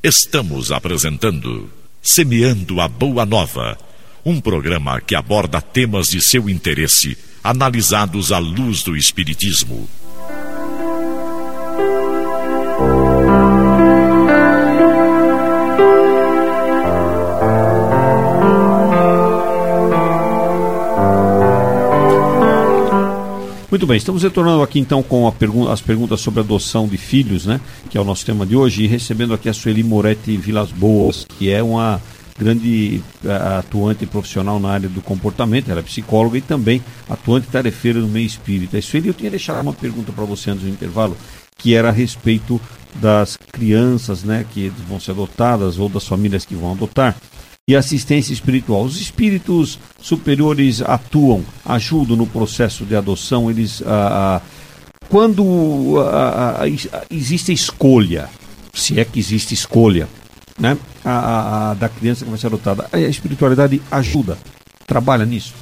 Estamos apresentando Semeando a Boa Nova, um programa que aborda temas de seu interesse, analisados à luz do Espiritismo. Muito bem, estamos retornando aqui então com as perguntas sobre adoção de filhos, né? Que é o nosso tema de hoje, e recebendo aqui a Sueli Moretti Vilas Boas, que é uma grande atuante profissional na área do comportamento. Ela é psicóloga e também atuante tarefeira no meio espírita. E Sueli, eu tinha deixado uma pergunta para você antes do intervalo, que era a respeito das crianças, né? Que vão ser adotadas ou das famílias que vão adotar. E assistência espiritual. Os espíritos superiores atuam, ajudam no processo de adoção. Eles, quando existe escolha, se é que existe escolha, né, da criança que vai ser adotada, a espiritualidade ajuda, trabalha nisso?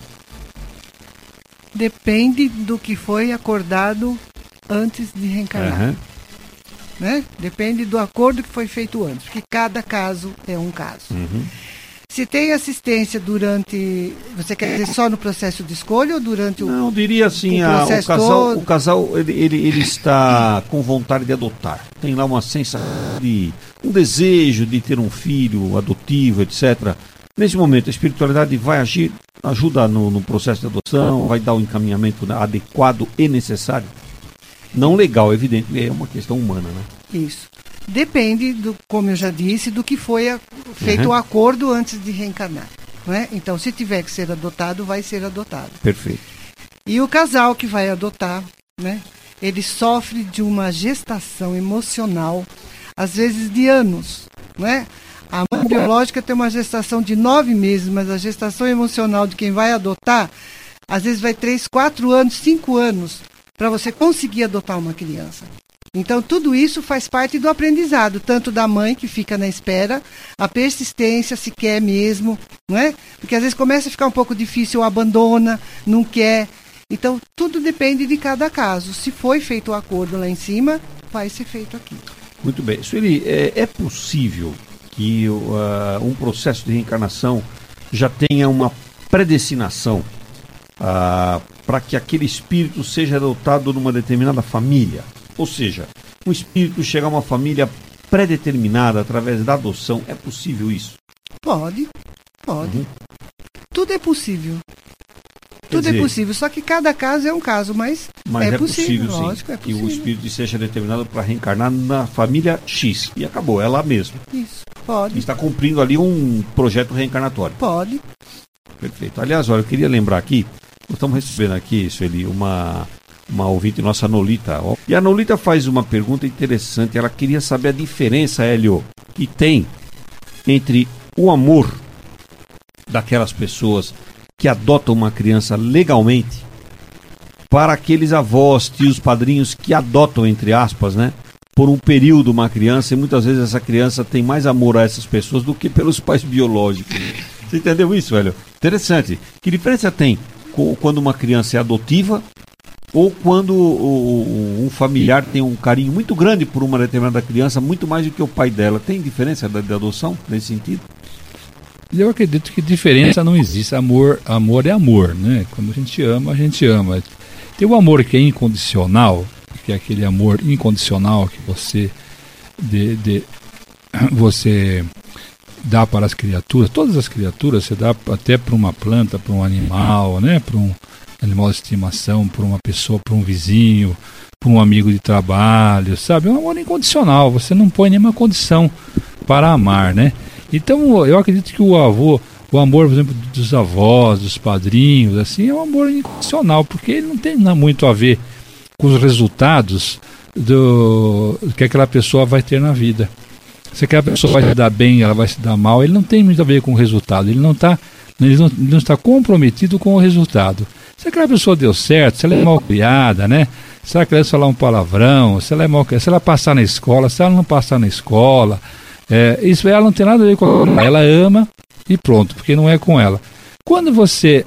Depende do que foi acordado antes de reencarnar. Uhum. Né? Depende do acordo que foi feito antes, porque cada caso é um caso. Uhum. Se tem assistência durante... Você quer dizer só no processo de escolha ou durante o... Não, eu diria assim, o casal ele está com vontade de adotar. Tem lá uma sensação de... um desejo de ter um filho adotivo, etc. Nesse momento, a espiritualidade vai agir, ajuda no processo de adoção, vai dar o encaminhamento adequado e necessário. Não legal, evidente, é uma questão humana, né? Isso. Depende, como eu já disse, do que foi feito o acordo antes de reencarnar. Não é? Então, se tiver que ser adotado, vai ser adotado. Perfeito. E o casal que vai adotar, né, ele sofre de uma gestação emocional, às vezes de anos. Não é? A mãe biológica tem uma gestação de 9 meses, mas a gestação emocional de quem vai adotar, às vezes vai 3, 4 anos, 5 anos, para você conseguir adotar uma criança. Então, tudo isso faz parte do aprendizado, tanto da mãe, que fica na espera, a persistência, se quer mesmo, não é? Porque às vezes começa a ficar um pouco difícil, abandona, não quer. Então, tudo depende de cada caso. Se foi feito o acordo lá em cima, vai ser feito aqui. Muito bem. Sueli, é possível que um processo de reencarnação já tenha uma predestinação para que aquele espírito seja adotado numa determinada família? Ou seja, um espírito chegar a uma família predeterminada através da adoção, é possível isso? Pode. Uhum. Tudo é possível. Tudo é possível, só que cada caso é um caso, mas é possível, sim. Lógico, é possível. Que o espírito seja determinado para reencarnar na família X. E acabou, é lá mesmo. Isso, pode. E está cumprindo ali um projeto reencarnatório. Pode. Perfeito. Aliás, olha, eu queria lembrar aqui, nós estamos recebendo aqui, Sueli, uma ouvinte nossa, a Nolita. E a Nolita faz uma pergunta interessante. Ela queria saber a diferença, Hélio, que tem entre o amor daquelas pessoas que adotam uma criança legalmente para aqueles avós, tios, padrinhos que adotam, entre aspas, né, por um período uma criança, e muitas vezes essa criança tem mais amor a essas pessoas do que pelos pais biológicos. Você entendeu isso, Hélio? Interessante. Que diferença tem quando uma criança é adotiva ou quando um familiar tem um carinho muito grande por uma determinada criança, muito mais do que o pai dela? Tem diferença da adoção nesse sentido? Eu acredito que diferença não existe. Amor é amor, né? Quando a gente ama, a gente ama. Tem o amor que é incondicional, que é aquele amor incondicional que você você dá para as criaturas. Todas as criaturas você dá até para uma planta, para um animal, né? Para um animal de estimação, por uma pessoa, por um vizinho, por um amigo de trabalho, sabe? É um amor incondicional, você não põe nenhuma condição para amar, né? Então, eu acredito que o amor, por exemplo, dos avós, dos padrinhos, assim, é um amor incondicional, porque ele não tem muito a ver com os resultados do que aquela pessoa vai ter na vida. Se aquela pessoa vai se dar bem, ela vai se dar mal, ele não tem muito a ver com o resultado, ele não está comprometido com o resultado. Se aquela pessoa deu certo, se ela é mal criada, né? Se ela quer falar um palavrão, se ela é mal criada, se ela passar na escola, se ela não passar na escola, isso ela não tem nada a ver com ela. Ela ama e pronto, porque não é com ela. Quando você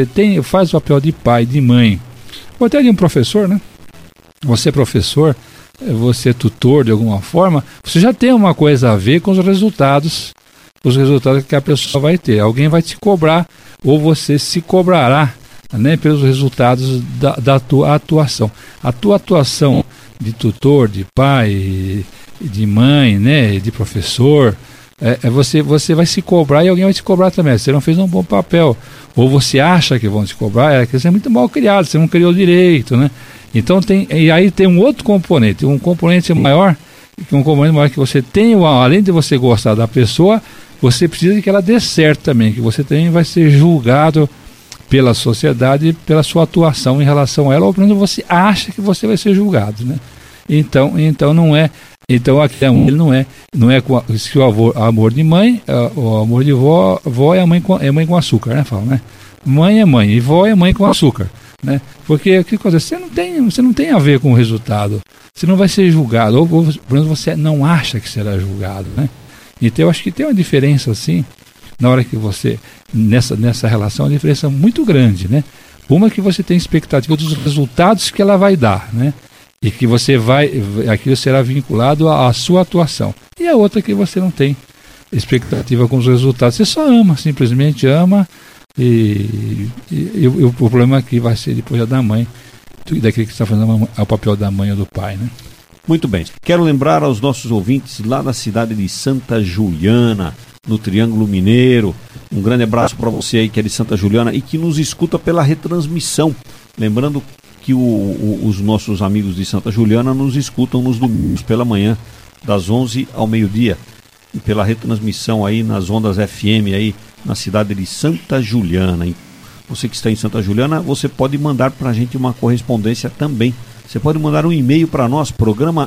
faz o papel de pai, de mãe, ou até de um professor, né? Você é professor, você é tutor de alguma forma, você já tem uma coisa a ver com os resultados que a pessoa vai ter. Alguém vai te cobrar, ou você se cobrará, né, pelos resultados da tua atuação. A tua atuação de tutor, de pai, de mãe, né, de professor, você vai se cobrar e alguém vai te cobrar também. Você não fez um bom papel, ou você acha que vão te cobrar, que você é muito mal criado, você não criou direito, né? Então aí tem um outro componente, um componente maior que você tem, além de você gostar da pessoa, você precisa que ela dê certo também, que você também vai ser julgado pela sociedade, pela sua atuação em relação a ela, ou pelo menos você acha que você vai ser julgado, né? Então não é. Então aqui ele não é se o amor de mãe, o amor de vó é mãe com açúcar, né? Fala, né? Mãe é mãe e vó é mãe com açúcar, né? Porque o que acontece? Você não tem a ver com o resultado. Você não vai ser julgado, ou pelo menos você não acha que será julgado, né? Então eu acho que tem uma diferença assim, na hora que você, nessa relação, uma diferença muito grande, né? Uma que você tem expectativa dos resultados que ela vai dar, né? E que aquilo será vinculado à sua atuação. E a outra que você não tem expectativa com os resultados. Você só ama, simplesmente ama, e o problema aqui vai ser depois da mãe, daquele que está fazendo o papel da mãe ou do pai, né? Muito bem. Quero lembrar aos nossos ouvintes lá na cidade de Santa Juliana, no Triângulo Mineiro. Um grande abraço para você aí que é de Santa Juliana e que nos escuta pela retransmissão. Lembrando que os nossos amigos de Santa Juliana nos escutam nos domingos pela manhã, das 11 ao meio-dia. E pela retransmissão aí nas ondas FM aí na cidade de Santa Juliana. E você que está em Santa Juliana, você pode mandar para a gente uma correspondência também. Você pode mandar um e-mail para nós, programa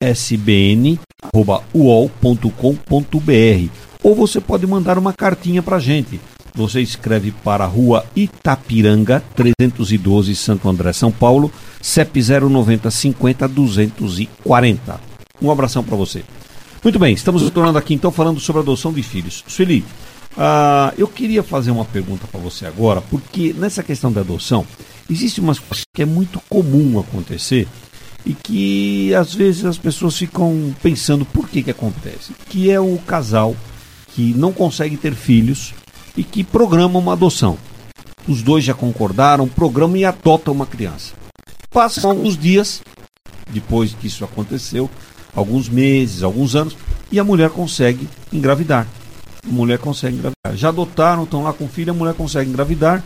sbn@uol.com.br, ou você pode mandar uma cartinha para a gente. Você escreve para a Rua Itapiranga, 312, Santo André, São Paulo, CEP 090 50 240. Um abração para você. Muito bem, estamos retornando aqui então falando sobre adoção de filhos. Sueli, eu queria fazer uma pergunta para você agora, porque nessa questão da adoção, existe uma coisa que é muito comum acontecer e que às vezes as pessoas ficam pensando por que acontece. Que é o casal que não consegue ter filhos e que programa uma adoção. Os dois já concordaram, programam e adotam uma criança. Passam alguns dias, depois que isso aconteceu, alguns meses, alguns anos, e a mulher consegue engravidar. Já adotaram, estão lá com o filho, a mulher consegue engravidar.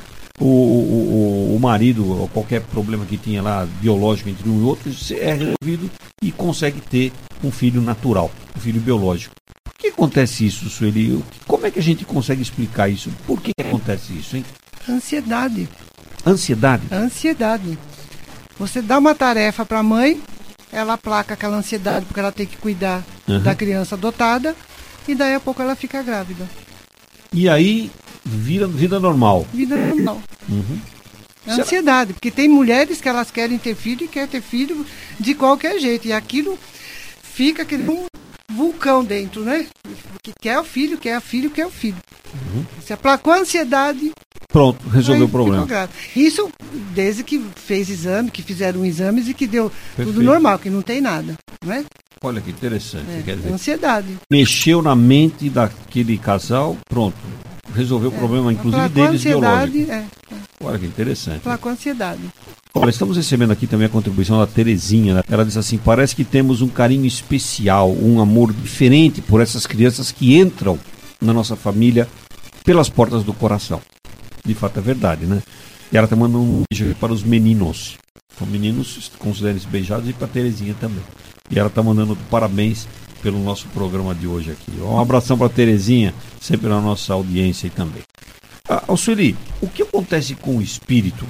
O marido, ou qualquer problema que tinha lá, biológico entre um e outro, é resolvido e consegue ter um filho natural, um filho biológico. Por que acontece isso, Sueli? Como é que a gente consegue explicar isso? Por que acontece isso, hein? Ansiedade. Ansiedade? Ansiedade. Você dá uma tarefa para a mãe, ela aplaca aquela ansiedade porque ela tem que cuidar da criança adotada, e daí a pouco ela fica grávida. E aí, vida normal. Vida normal. Ansiedade, porque tem mulheres que elas querem ter filho e querem ter filho de qualquer jeito. E aquilo fica aquele vulcão dentro, né? Que quer o filho, quer o filho, quer o filho. Se aplacou a ansiedade... Pronto, resolveu o problema. Isso desde que fez exame, que fizeram exames e que deu tudo normal, que não tem nada, né? Olha que interessante. Quer dizer, ansiedade. Mexeu na mente daquele casal, pronto. Resolveu o problema, inclusive, deles biológico. Olha que interessante. Com ansiedade. Olha, estamos recebendo aqui também a contribuição da Terezinha, né? Ela diz assim: parece que temos um carinho especial, um amor diferente por essas crianças que entram na nossa família pelas portas do coração. De fato é verdade, né? E ela está mandando um beijo para os meninos. Os meninos considerem-se beijados, e para a Terezinha também. E ela está mandando parabéns pelo nosso programa de hoje aqui. Um abração para a Terezinha, sempre na nossa audiência aí também. Sueli, o que acontece com o espírito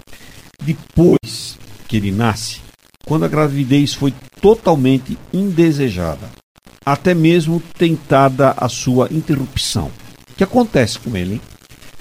depois que ele nasce, quando a gravidez foi totalmente indesejada, até mesmo tentada a sua interrupção? O que acontece com ele, hein?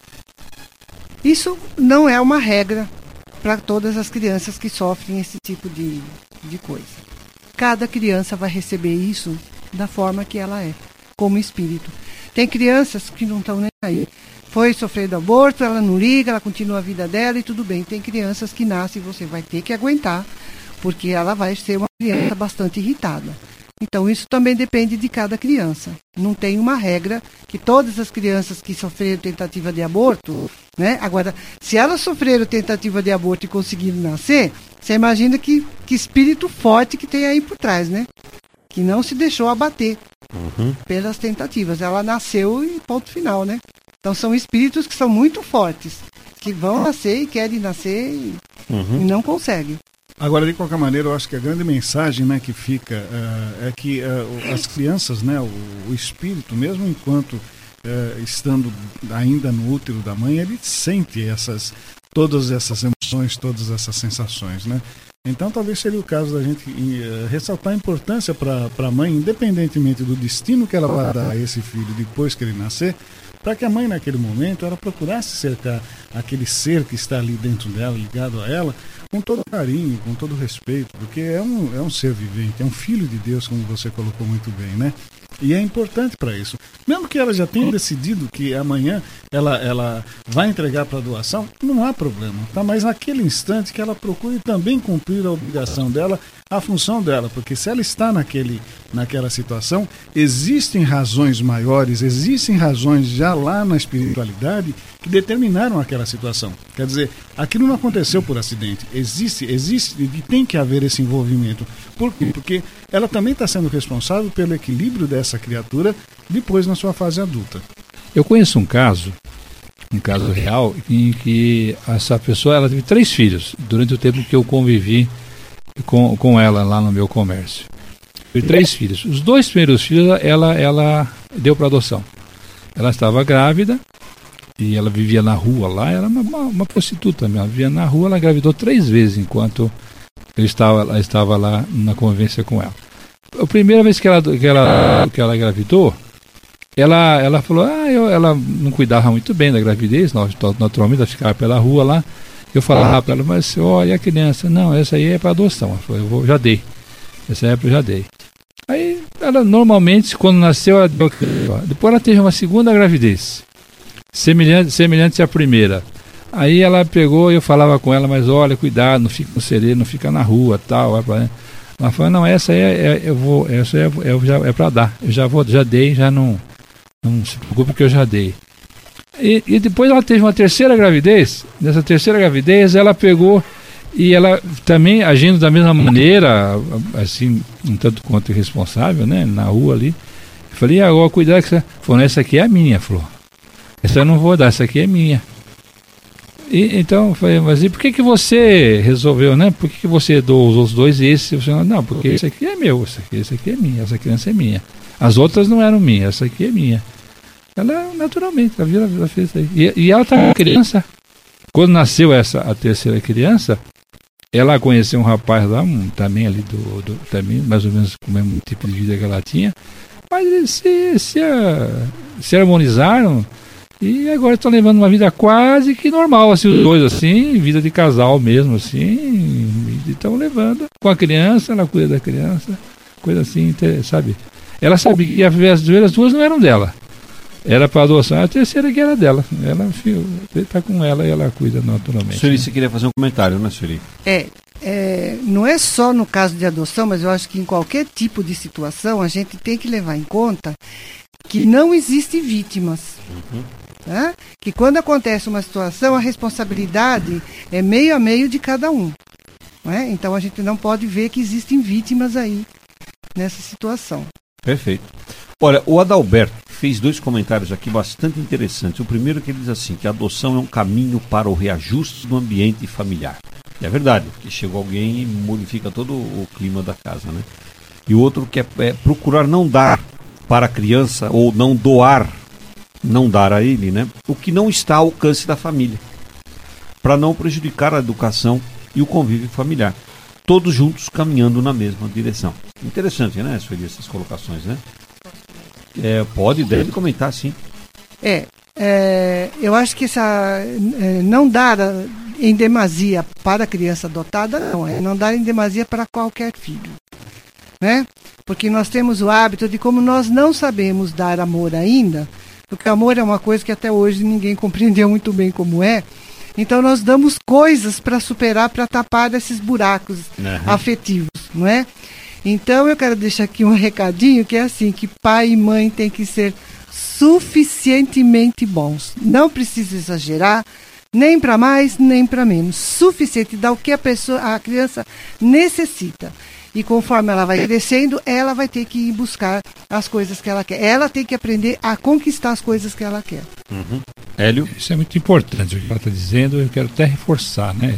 Isso não é uma regra para todas as crianças que sofrem esse tipo de coisa. Cada criança vai receber isso da forma que ela é, como espírito. Tem crianças que não estão nem aí. Foi sofrido aborto, ela não liga, ela continua a vida dela e tudo bem. Tem crianças que nascem e você vai ter que aguentar porque ela vai ser uma criança bastante irritada. Então, isso também depende de cada criança. Não tem uma regra que todas as crianças que sofreram tentativa de aborto, né? Agora, se elas sofreram tentativa de aborto e conseguiram nascer, você imagina que espírito forte que tem aí por trás, né? Que não se deixou abater pelas tentativas. Ela nasceu e ponto final, né? Então, são espíritos que são muito fortes, que vão nascer e querem nascer e não conseguem. Agora, de qualquer maneira, eu acho que a grande mensagem, né, que fica é que as crianças, né, o espírito, mesmo enquanto estando ainda no útero da mãe, ele sente todas essas emoções, todas essas sensações, né? Então, talvez seria o caso da gente ressaltar a importância para a mãe, independentemente do destino que ela vai dar a esse filho depois que ele nascer, para que a mãe, naquele momento, ela procurasse cercar aquele ser que está ali dentro dela, ligado a ela, com todo carinho, com todo respeito, porque é um ser vivente, é um filho de Deus, como você colocou muito bem, né? E é importante para isso. Mesmo que ela já tenha decidido que amanhã ela vai entregar para doação, não há problema, tá? Mas naquele instante que ela procure também cumprir a obrigação dela, a função dela, porque se ela está naquela situação, existem razões maiores, existem razões já lá na espiritualidade que determinaram aquela situação. Quer dizer, aquilo não aconteceu por acidente, existe e tem que haver esse envolvimento. Por quê? Porque ela também está sendo responsável pelo equilíbrio dessa criatura depois na sua fase adulta. Eu conheço um caso real, em que essa pessoa ela teve 3 filhos durante o tempo que eu convivi com ela lá no meu comércio. Teve 3 filhos. Os 2 primeiros filhos ela deu para adoção. Ela estava grávida e ela vivia na rua lá, era uma prostituta mesmo. Ela vivia na rua, ela engravidou 3 vezes enquanto ela estava lá na convivência com ela. A primeira vez que ela engravidou, ela falou, ela não cuidava muito bem da gravidez, naturalmente ela ficava pela rua lá. Eu falava para ela, mas olha a criança, não, essa aí é para adoção. Ela falou, já dei. Essa época eu já dei. Aí ela normalmente, quando nasceu, ela deu, depois ela teve uma segunda gravidez, semelhante à primeira. Aí ela pegou e eu falava com ela, mas olha, cuidado, não fica no sereno, não fica na rua, tal. Ela falou, não, essa aí essa é para dar. Eu já dei, já não se preocupe que eu já dei. E depois ela teve uma terceira gravidez. Nessa terceira gravidez ela pegou e ela também agindo da mesma maneira, assim, um tanto quanto irresponsável, né, na rua ali. Eu falei, agora cuidado que você... Falou, essa aqui é a minha, falou. Essa eu não vou dar, essa aqui é minha. Então eu falei, mas e por que você resolveu, né? Por que você doou os outros 2 e esse? Você não, porque esse aqui é meu, esse aqui é minha, essa criança é minha. As outras não eram minhas, essa aqui é minha. Ela, naturalmente, ela fez isso aí. E ela estava criança. Quando nasceu a terceira criança, ela conheceu um rapaz lá, também ali também, mais ou menos com o mesmo tipo de vida que ela tinha. Mas eles se harmonizaram e agora estão levando uma vida quase que normal, assim, os 2, assim, vida de casal mesmo, assim, e estão levando com a criança, ela cuida da criança, coisa assim, sabe? Ela sabia que as primeiras 2 não eram dela. Era para adoção, a terceira que era dela. Ela está com ela e ela cuida naturalmente. Sueli, você queria fazer um comentário, né, Sueli? Não é só no caso de adoção, mas eu acho que em qualquer tipo de situação a gente tem que levar em conta que não existem vítimas. Tá? Que quando acontece uma situação, a responsabilidade é meio a meio de cada um. Não é? Então a gente não pode ver que existem vítimas aí nessa situação. Perfeito. Olha, o Adalberto fez 2 comentários aqui bastante interessantes. O primeiro que ele diz assim, que a adoção é um caminho para o reajuste do ambiente familiar. E é verdade, porque chegou alguém e modifica todo o clima da casa, né? E o outro que é procurar não dar para a criança, ou não dar a ele, né? O que não está ao alcance da família, para não prejudicar a educação e o convívio familiar. Todos juntos caminhando na mesma direção. Interessante, né, Sueli, essas colocações, né? Deve comentar, sim. Eu acho que não dar em demasia para a criança adotada, não dar em demasia para qualquer filho, né? Porque nós temos o hábito de, como nós não sabemos dar amor ainda, porque amor é uma coisa que até hoje ninguém compreendeu muito bem como é, Então nós damos coisas para superar, para tapar esses buracos afetivos, não é? Então eu quero deixar aqui um recadinho que é assim, que pai e mãe têm que ser suficientemente bons. Não precisa exagerar, nem para mais, nem para menos. Suficiente, dá o que a criança necessita. E conforme ela vai crescendo, ela vai ter que ir buscar as coisas que ela quer. Ela tem que aprender a conquistar as coisas que ela quer. Hélio? Isso é muito importante o que ela está dizendo, eu quero até reforçar, né?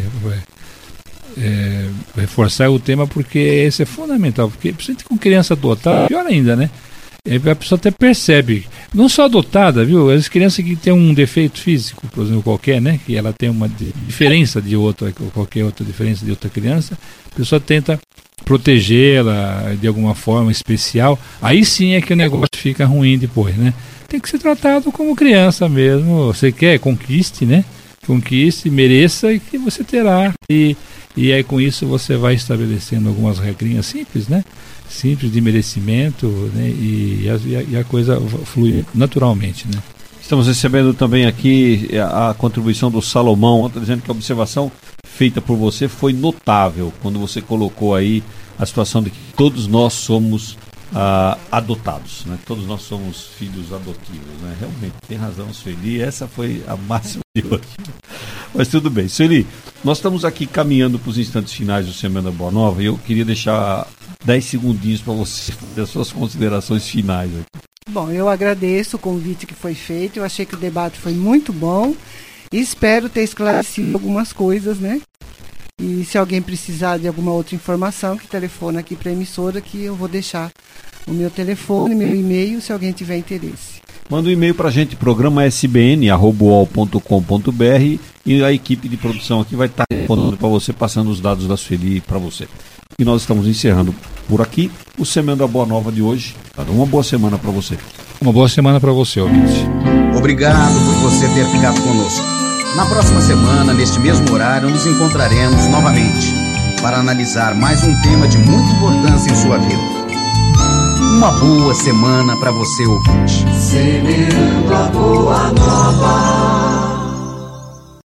Reforçar o tema porque esse é fundamental, porque principalmente com criança adotada, pior ainda, né? A pessoa até percebe, não só adotada, viu? As crianças que têm um defeito físico, por exemplo, qualquer, né? Que ela tem uma diferença de outra, qualquer outra diferença de outra criança, a pessoa tenta protegê-la de alguma forma especial, aí sim é que o negócio fica ruim depois, né? Tem que ser tratado como criança mesmo. Você quer, conquiste, né? Conquiste, mereça e que você terá. E aí com isso você vai estabelecendo algumas regrinhas simples, né? Simples de merecimento, né? E a coisa flui naturalmente, né? Estamos recebendo também aqui a contribuição do Salomão, dizendo que a observação feita por você foi notável quando você colocou aí a situação de que todos nós somos adotados, né? Todos nós somos filhos adotivos, né? Realmente, tem razão, Sueli, essa foi a máxima de hoje. Mas tudo bem. Sueli, nós estamos aqui caminhando para os instantes finais do Semana Boa Nova e eu queria deixar 10 segundinhos para você fazer as suas considerações finais aqui. Bom, eu agradeço o convite que foi feito, eu achei que o debate foi muito bom e espero ter esclarecido algumas coisas, né? E se alguém precisar de alguma outra informação, que telefone aqui para a emissora, que eu vou deixar o meu telefone, meu e-mail, se alguém tiver interesse. Manda um e-mail para a gente, programa sbn@uol.com.br e a equipe de produção aqui vai estar respondendo para você, passando os dados da Sueli para você. E nós estamos encerrando por aqui o Semana da Boa Nova de hoje. Uma boa semana para você. Uma boa semana para você, ouvinte. Obrigado por você ter ficado conosco. Na próxima semana, neste mesmo horário, nos encontraremos novamente para analisar mais um tema de muita importância em sua vida. Uma boa semana para você, ouvinte. Semeando a boa nova.